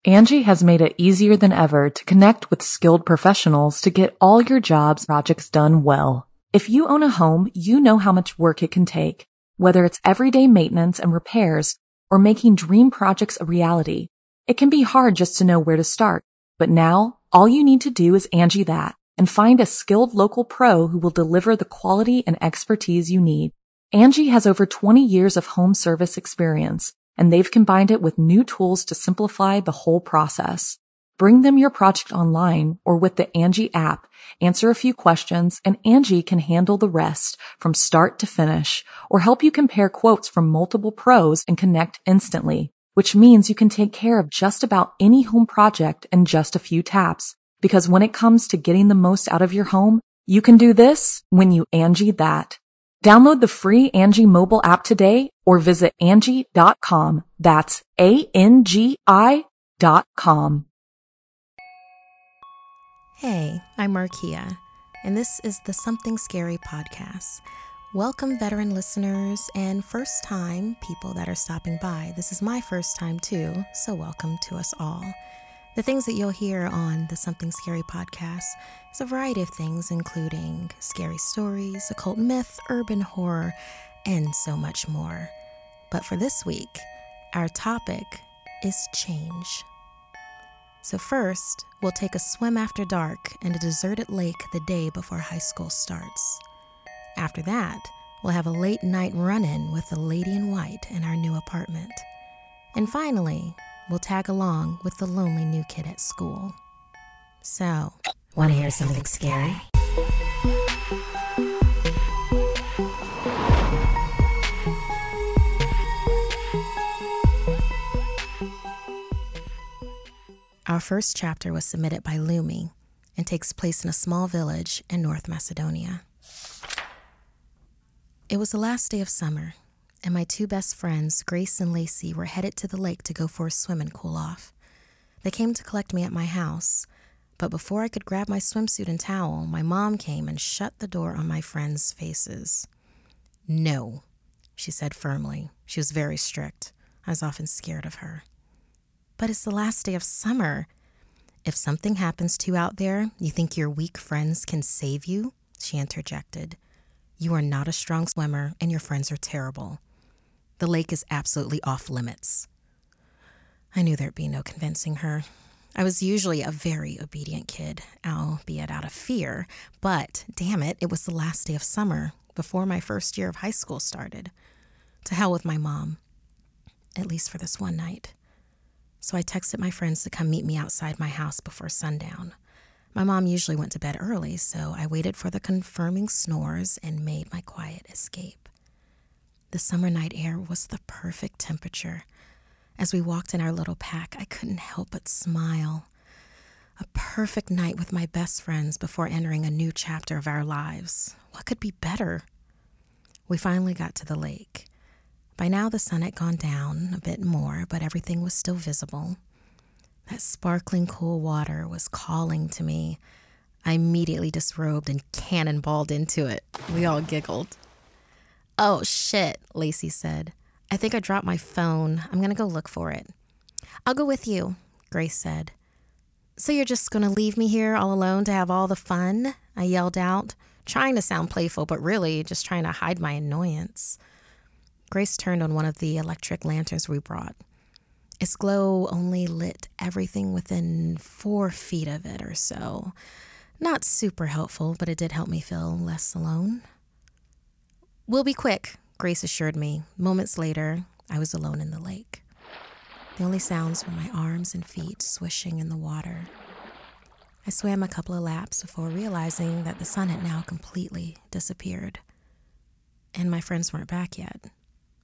Angie has made it easier than ever to connect with skilled professionals to get all your jobs projects done well. If you own a home, you know how much work it can take, whether it's everyday maintenance and repairs or making dream projects a reality. It can be hard just to know where to start, but now all you need to do is Angie that and find a skilled local pro who will deliver the quality and expertise you need. Angie has over 20 years of home service experience, and they've combined it with new tools to simplify the whole process. Bring them your project online or with the Angie app, answer a few questions, and Angie can handle the rest from start to finish, or help you compare quotes from multiple pros and connect instantly, which means you can take care of just about any home project in just a few taps. Because when it comes to getting the most out of your home, you can do this when you Angie that. Download the free Angie mobile app today or visit Angie.com. That's ANGI.com. Hey, I'm Markia, and this is the Something Scary podcast. Welcome, veteran listeners and first-time people that are stopping by. This is my first time too, so welcome to us all. The things that you'll hear on the Something Scary podcast is a variety of things, including scary stories, occult myth, urban horror, and so much more. But for this week, our topic is change. So first, we'll take a swim after dark in a deserted lake the day before high school starts. After that, we'll have a late night run-in with the lady in white in our new apartment. And finally, we'll tag along with the lonely new kid at school. So, want to hear something scary? Our first chapter was submitted by Lumi and takes place in a small village in North Macedonia. It was the last day of summer, and my two best friends, Grace and Lacey, were headed to the lake to go for a swim and cool off. They came to collect me at my house, but before I could grab my swimsuit and towel, my mom came and shut the door on my friends' faces. "No," she said firmly. She was very strict. I was often scared of her. "But it's the last day of summer. If something happens to you out there, you think your weak friends can save you?" she interjected. "You are not a strong swimmer, and your friends are terrible. The lake is absolutely off limits." I knew there'd be no convincing her. I was usually a very obedient kid, albeit out of fear, but damn it, it was the last day of summer, before my first year of high school started. To hell with my mom, at least for this one night. So I texted my friends to come meet me outside my house before sundown. My mom usually went to bed early, so I waited for the confirming snores and made my quiet escape. The summer night air was the perfect temperature. As we walked in our little pack, I couldn't help but smile. A perfect night with my best friends before entering a new chapter of our lives. What could be better? We finally got to the lake. By now, the sun had gone down a bit more, but everything was still visible. That sparkling, cool water was calling to me. I immediately disrobed and cannonballed into it. We all giggled. "Oh, shit," Lacey said. "I think I dropped my phone. I'm going to go look for it." "I'll go with you," Grace said. "So you're just going to leave me here all alone to have all the fun?" I yelled out, trying to sound playful, but really just trying to hide my annoyance. Grace turned on one of the electric lanterns we brought. Its glow only lit everything within 4 feet of it or so. Not super helpful, but it did help me feel less alone. "We'll be quick," Grace assured me. Moments later, I was alone in the lake. The only sounds were my arms and feet swishing in the water. I swam a couple of laps before realizing that the sun had now completely disappeared, and my friends weren't back yet.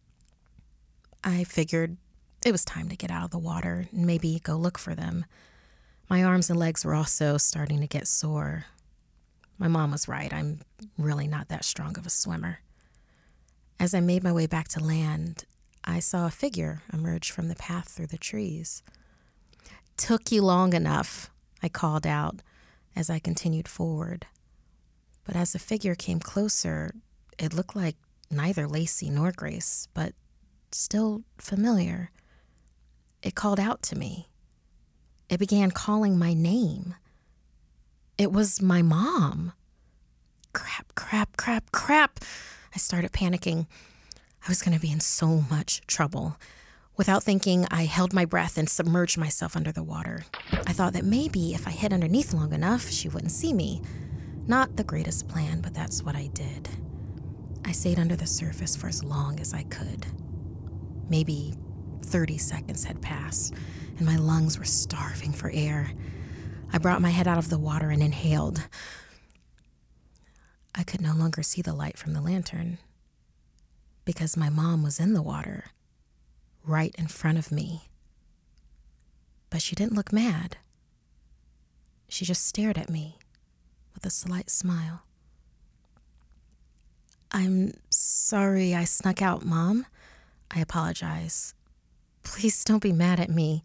I figured it was time to get out of the water and maybe go look for them. My arms and legs were also starting to get sore. My mom was right. I'm really not that strong of a swimmer. As I made my way back to land, I saw a figure emerge from the path through the trees. "Took you long enough," I called out as I continued forward. But as the figure came closer, it looked like neither Lacey nor Grace, but still familiar. It called out to me. It began calling my name. It was my mom. Crap, crap, crap, crap. I started panicking. I was going to be in so much trouble. Without thinking, I held my breath and submerged myself under the water. I thought that maybe if I hid underneath long enough, she wouldn't see me. Not the greatest plan, but that's what I did. I stayed under the surface for as long as I could. Maybe 30 seconds had passed, and my lungs were starving for air. I brought my head out of the water and inhaled. I could no longer see the light from the lantern because my mom was in the water, right in front of me. But she didn't look mad. She just stared at me with a slight smile. "I'm sorry I snuck out, Mom," I apologize. "Please don't be mad at me."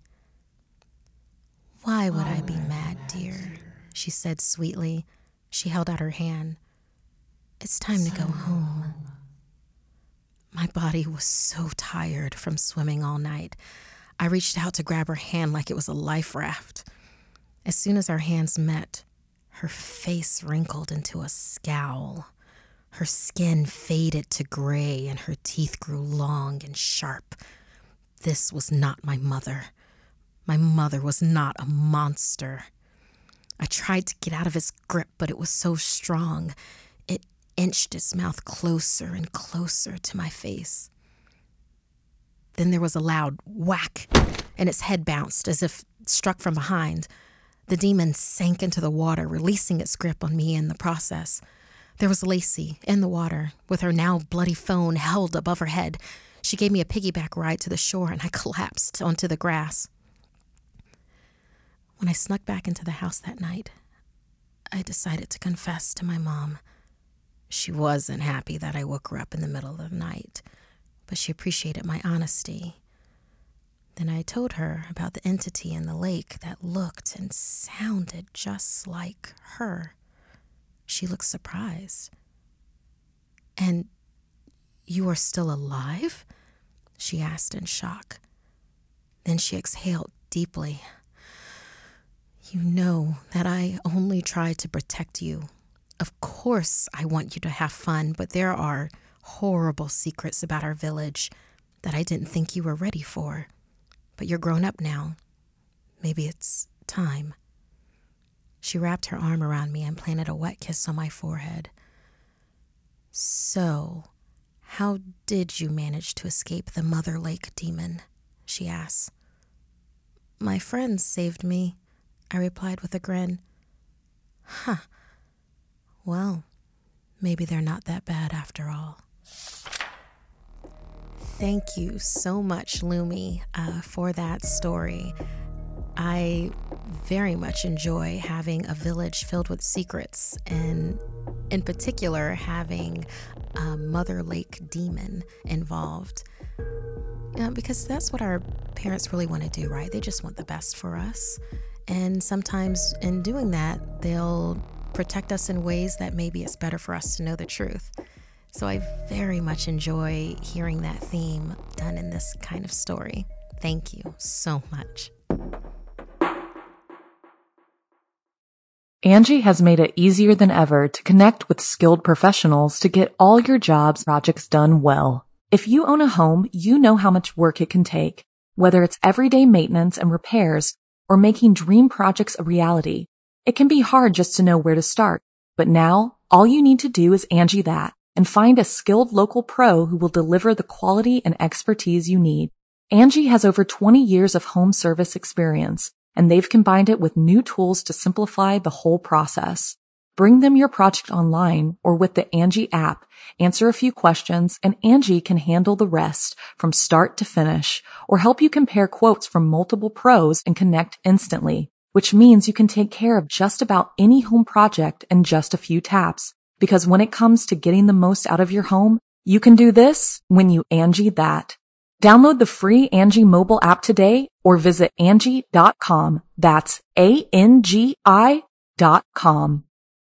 "Why would I be mad, dear?" she said sweetly. She held out her hand. "It's time to go home." My body was so tired from swimming all night. I reached out to grab her hand like it was a life raft. As soon as our hands met, her face wrinkled into a scowl. Her skin faded to gray and her teeth grew long and sharp. This was not my mother. My mother was not a monster. I tried to get out of his grip, but it was so strong. It inched its mouth closer and closer to my face. Then there was a loud whack, and its head bounced as if struck from behind. The demon sank into the water, releasing its grip on me in the process. There was Lacey in the water, with her now bloody phone held above her head. She gave me a piggyback ride to the shore, and I collapsed onto the grass. When I snuck back into the house that night, I decided to confess to my mom. She wasn't happy that I woke her up in the middle of the night, but she appreciated my honesty. Then I told her about the entity in the lake that looked and sounded just like her. She looked surprised. "And you are still alive?" she asked in shock. Then she exhaled deeply. "You know that I only try to protect you. Of course I want you to have fun, but there are horrible secrets about our village that I didn't think you were ready for. But you're grown up now. Maybe it's time." She wrapped her arm around me and planted a wet kiss on my forehead. "So, how did you manage to escape the Mother Lake demon?" she asked. "My friends saved me," I replied with a grin. "Huh. Well, maybe they're not that bad after all." Thank you so much, Lumi, for that story. I very much enjoy having a village filled with secrets, and in particular, having a Mother Lake demon involved. Because that's what our parents really want to do, right? They just want the best for us. And sometimes in doing that, they'll protect us in ways that maybe it's better for us to know the truth. So I very much enjoy hearing that theme done in this kind of story. Thank you so much. Angie has made it easier than ever to connect with skilled professionals to get all your jobs projects done well. If you own a home, you know how much work it can take, whether it's everyday maintenance and repairs or making dream projects a reality. It can be hard just to know where to start, but now all you need to do is Angie that and find a skilled local pro who will deliver the quality and expertise you need. Angie has over 20 years of home service experience, and they've combined it with new tools to simplify the whole process. Bring them your project online or with the Angie app, answer a few questions, and Angie can handle the rest from start to finish, or help you compare quotes from multiple pros and connect instantly, which means you can take care of just about any home project in just a few taps. Because when it comes to getting the most out of your home, you can do this when you Angie that. Download the free Angie mobile app today or visit Angie.com. That's ANGI.com.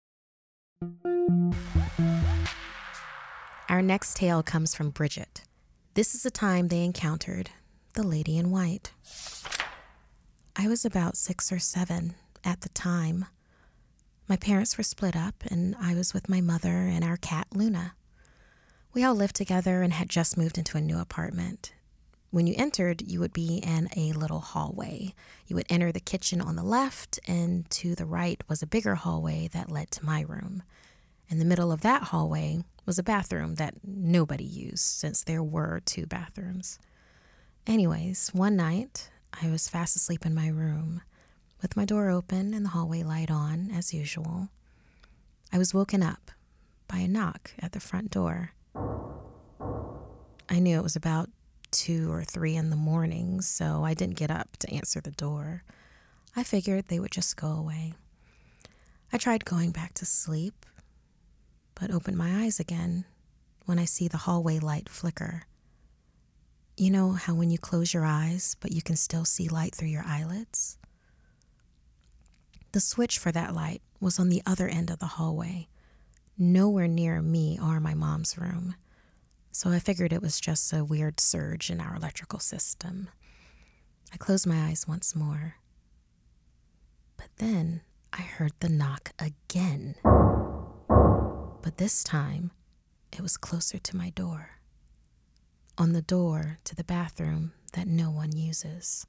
Our next tale comes from Bridget. This is the time they encountered the lady in white. I was about 6 or 7 at the time. My parents were split up, and I was with my mother and our cat, Luna. We all lived together and had just moved into a new apartment. When you entered, you would be in a little hallway. You would enter the kitchen on the left, and to the right was a bigger hallway that led to my room. In the middle of that hallway was a bathroom that nobody used, since there were 2 bathrooms. Anyways, one night, I was fast asleep in my room, with my door open and the hallway light on, as usual. I was woken up by a knock at the front door. I knew it was about 2 or 3 in the morning, so I didn't get up to answer the door. I figured they would just go away. I tried going back to sleep, but opened my eyes again when I see the hallway light flicker. You know how when you close your eyes, but you can still see light through your eyelids? The switch for that light was on the other end of the hallway, nowhere near me or my mom's room. So I figured it was just a weird surge in our electrical system. I closed my eyes once more. But then I heard the knock again. But this time, it was closer to my door. On the door to the bathroom that no one uses.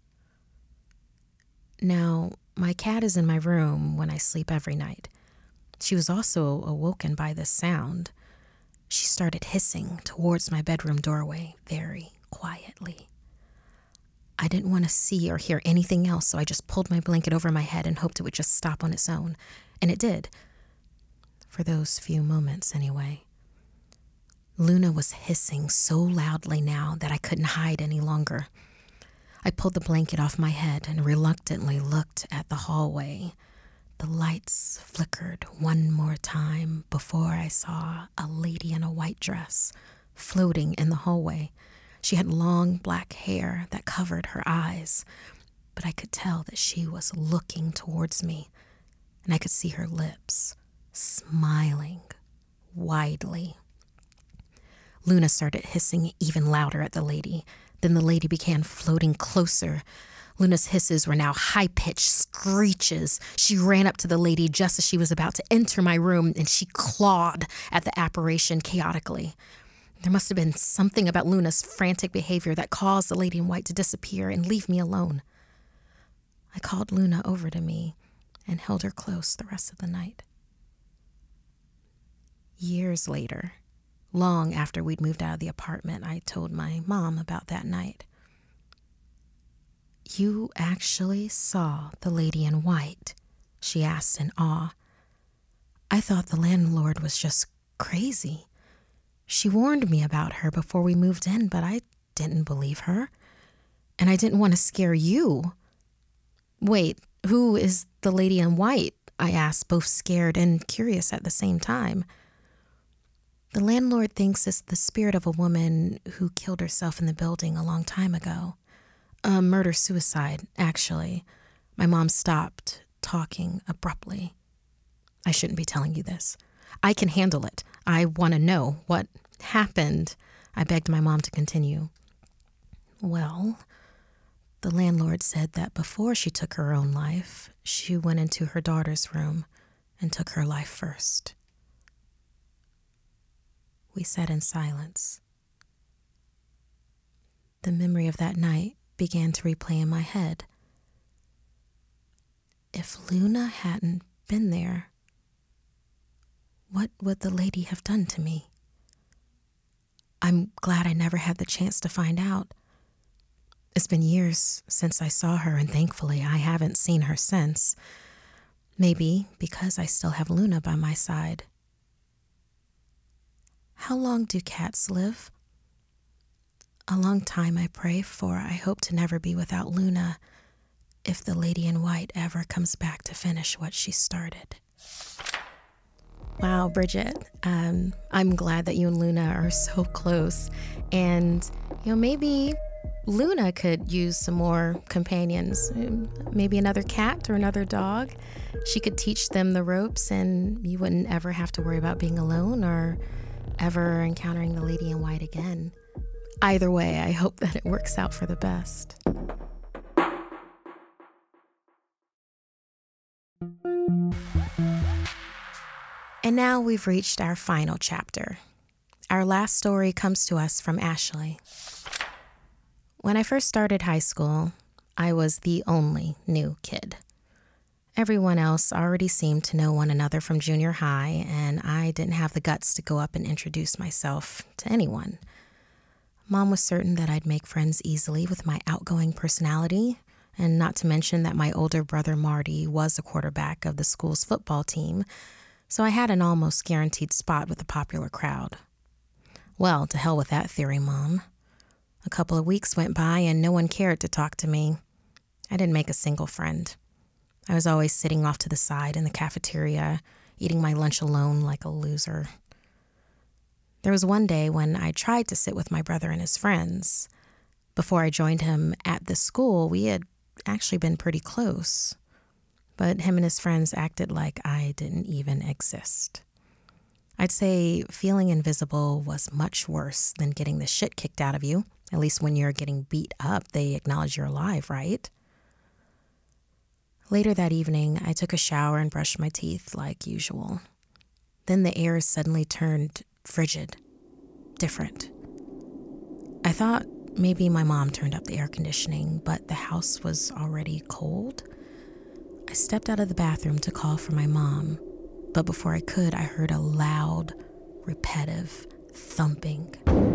Now, my cat is in my room when I sleep every night. She was also awoken by this sound. She started hissing towards my bedroom doorway very quietly. I didn't want to see or hear anything else, so I just pulled my blanket over my head and hoped it would just stop on its own. And it did. For those few moments, anyway. Luna was hissing so loudly now that I couldn't hide any longer. I pulled the blanket off my head and reluctantly looked at the hallway. The lights flickered one more time before I saw a lady in a white dress floating in the hallway. She had long black hair that covered her eyes, but I could tell that she was looking towards me, and I could see her lips smiling widely. Luna started hissing even louder at the lady. Then the lady began floating closer. Luna's hisses were now high-pitched screeches. She ran up to the lady just as she was about to enter my room, and she clawed at the apparition chaotically. There must have been something about Luna's frantic behavior that caused the lady in white to disappear and leave me alone. I called Luna over to me and held her close the rest of the night. Years later, long after we'd moved out of the apartment, I told my mom about that night. "You actually saw the lady in white?" she asked in awe. I thought the landlord was just crazy. She warned me about her before we moved in, but I didn't believe her. And I didn't want to scare you. "Wait, who is the lady in white?" I asked, both scared and curious at the same time. "The landlord thinks it's the spirit of a woman who killed herself in the building a long time ago. A murder-suicide, actually." My mom stopped talking abruptly. "I shouldn't be telling you this. I can handle it. I want to know what happened." I begged my mom to continue. "Well, the landlord said that before she took her own life, she went into her daughter's room and took her life first." We sat in silence. The memory of that night began to replay in my head. If Luna hadn't been there, what would the lady have done to me? I'm glad I never had the chance to find out. It's been years since I saw her, and thankfully I haven't seen her since. Maybe because I still have Luna by my side. How long do cats live? A long time, I pray, for I hope to never be without Luna if the lady in white ever comes back to finish what she started. Wow, Bridget, I'm glad that you and Luna are so close. And, maybe Luna could use some more companions, maybe another cat or another dog. She could teach them the ropes, and you wouldn't ever have to worry about being alone or ever encountering the lady in white again. Either way, I hope that it works out for the best. And now we've reached our final chapter. Our last story comes to us from Ashley. When I first started high school, I was the only new kid. Everyone else already seemed to know one another from junior high, and I didn't have the guts to go up and introduce myself to anyone. Mom was certain that I'd make friends easily with my outgoing personality, and not to mention that my older brother Marty was a quarterback of the school's football team, so I had an almost guaranteed spot with the popular crowd. Well, to hell with that theory, Mom. A couple of weeks went by and no one cared to talk to me. I didn't make a single friend. I was always sitting off to the side in the cafeteria, eating my lunch alone like a loser. There was one day when I tried to sit with my brother and his friends. Before I joined him at the school, we had actually been pretty close. But him and his friends acted like I didn't even exist. I'd say feeling invisible was much worse than getting the shit kicked out of you. At least when you're getting beat up, they acknowledge you're alive, right? Later that evening, I took a shower and brushed my teeth like usual. Then the air suddenly turned frigid, different. I thought maybe my mom turned up the air conditioning, but the house was already cold. I stepped out of the bathroom to call for my mom, but before I could, I heard a loud, repetitive thumping.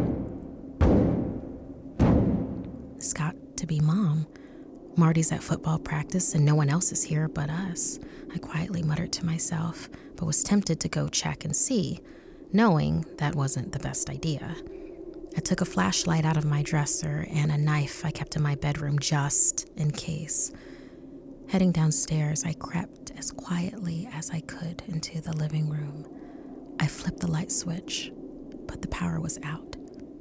It's got to be Mom. Marty's at football practice and no one else is here but us, I quietly muttered to myself, but was tempted to go check and see, knowing that wasn't the best idea. I took a flashlight out of my dresser and a knife I kept in my bedroom just in case. Heading downstairs, I crept as quietly as I could into the living room. I flipped the light switch, but the power was out.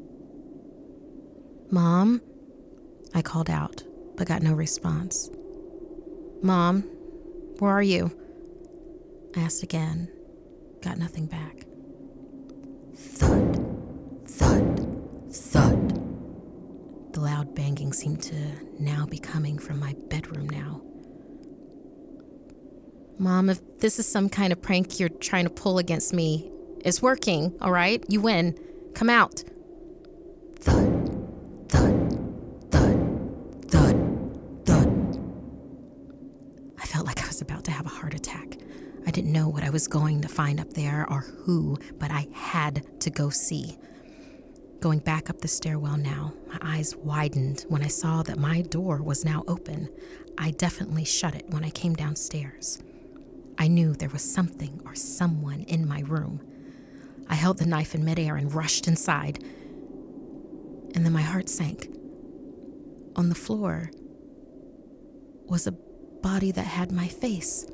"Mom?" I called out, but got no response. "Mom, where are you?" I asked again, got nothing back. Thud, thud, thud. The loud banging seemed to now be coming from my bedroom now. "Mom, if this is some kind of prank you're trying to pull against me, it's working, all right? You win. Come out." Thud, thud, thud, thud, thud. I felt like I was about to have a heart attack. I didn't know what I was going to find up there or who, but I had to go see. Going back up the stairwell now, my eyes widened when I saw that my door was now open. I definitely shut it when I came downstairs. I knew there was something or someone in my room. I held the knife in midair and rushed inside. And then my heart sank. On the floor was a body that had my face.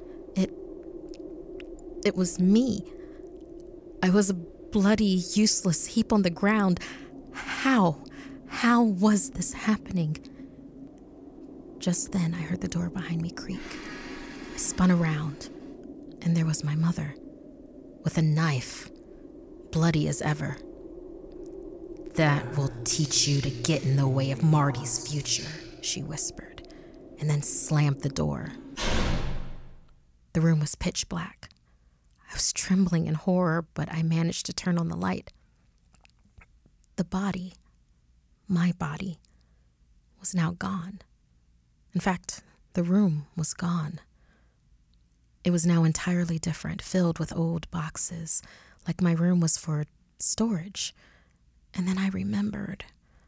It was me. I was a bloody, useless heap on the ground. How was this happening? Just then, I heard the door behind me creak. I spun around, and there was my mother, with a knife, bloody as ever. "That will teach you to get in the way of Marty's future," she whispered, and then slammed the door. The room was pitch black. I was trembling in horror, but I managed to turn on the light. The body, my body, was now gone. In fact, the room was gone. It was now entirely different, filled with old boxes, like my room was for storage. And then I remembered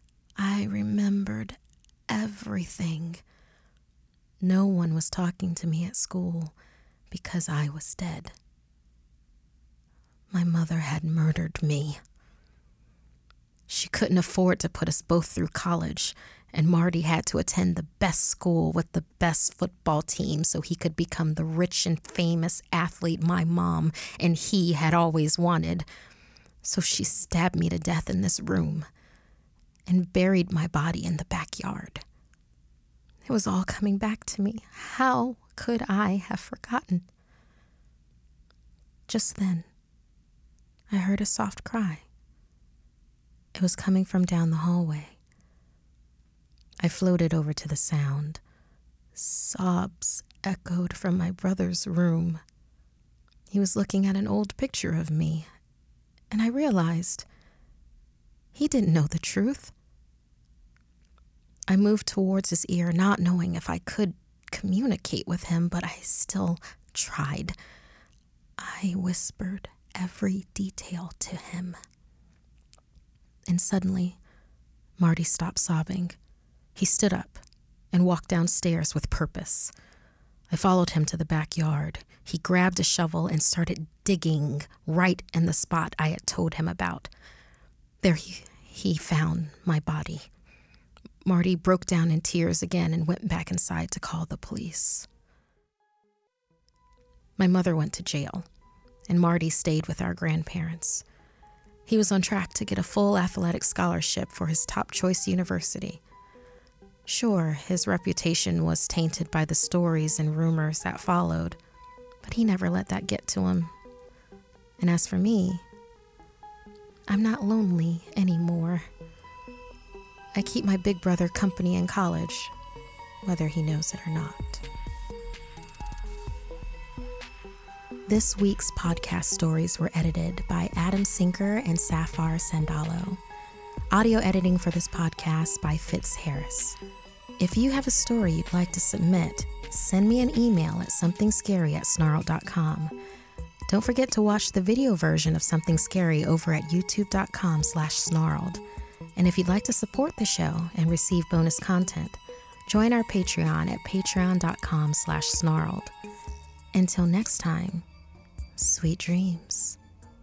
everything. No one was talking to me at school because I was dead. My mother had murdered me. She couldn't afford to put us both through college, and Marty had to attend the best school with the best football team so he could become the rich and famous athlete my mom and he had always wanted. So she stabbed me to death in this room and buried my body in the backyard. It was all coming back to me. How could I have forgotten? Just then, I heard a soft cry. It was coming from down the hallway. I floated over to the sound, Sobs echoed from my brother's room. He was looking at an old picture of me, and I realized he didn't know the truth. I moved towards his ear, not knowing if I could communicate with him, but I still tried. I whispered every detail to him. And suddenly, Marty stopped sobbing. He stood up and walked downstairs with purpose. I followed him to the backyard. He grabbed a shovel and started digging right in the spot I had told him about. There he found my body. Marty broke down in tears again and went back inside to call the police. My mother went to jail, and Marty stayed with our grandparents. He was on track to get a full athletic scholarship for his top choice university. Sure, his reputation was tainted by the stories and rumors that followed, but he never let that get to him. And as for me, I'm not lonely anymore. I keep my big brother company in college, whether he knows it or not. This week's podcast stories were edited by Adam Sinker and Safar Sandalo. Audio editing for this podcast by Fitz Harris. If you have a story you'd like to submit, send me an email at somethingscary@snarled.com. Don't forget to watch the video version of Something Scary over at youtube.com/snarled. And if you'd like to support the show and receive bonus content, join our Patreon at patreon.com/snarled. Until next time, sweet dreams.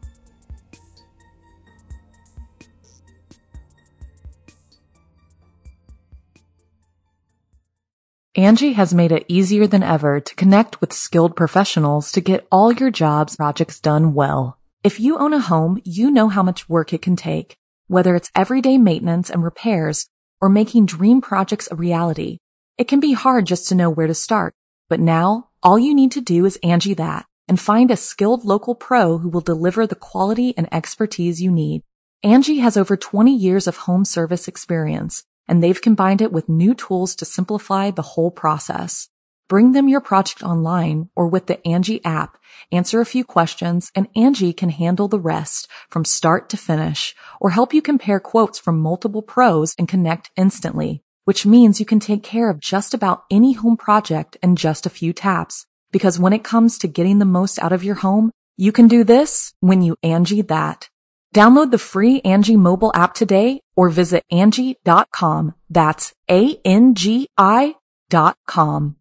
Angie has made it easier than ever to connect with skilled professionals to get all your jobs projects done well. If you own a home, you know how much work it can take, whether it's everyday maintenance and repairs or making dream projects a reality. It can be hard just to know where to start, but now all you need to do is Angie that and find a skilled local pro who will deliver the quality and expertise you need. Angie has over 20 years of home service experience, and they've combined it with new tools to simplify the whole process. Bring them your project online or with the Angie app, answer a few questions, and Angie can handle the rest from start to finish, or help you compare quotes from multiple pros and connect instantly, which means you can take care of just about any home project in just a few taps. Because when it comes to getting the most out of your home, you can do this when you Angie that. Download the free Angie mobile app today or visit Angie.com. That's ANGI.com.